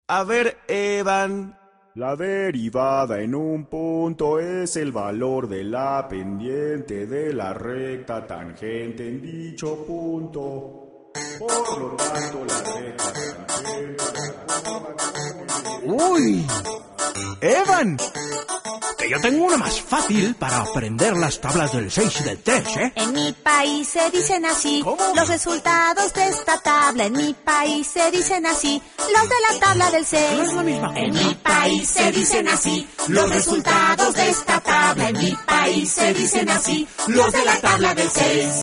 A ver, Evan. La derivada en un punto es el valor de la pendiente de la recta tangente en dicho punto. Por lo tanto, la recta tangente... ¡Uy! ¡Evan! Que yo tengo una más fácil para aprender las tablas del 6 y del 3, ¿eh? En mi país se dicen así. ¿Cómo? Los resultados de esta tabla. En mi país se dicen así. Los de la tabla del 6. No es la misma. En mi país se dicen así. Los resultados de esta tabla. En mi país se dicen así. Los de la tabla del 6.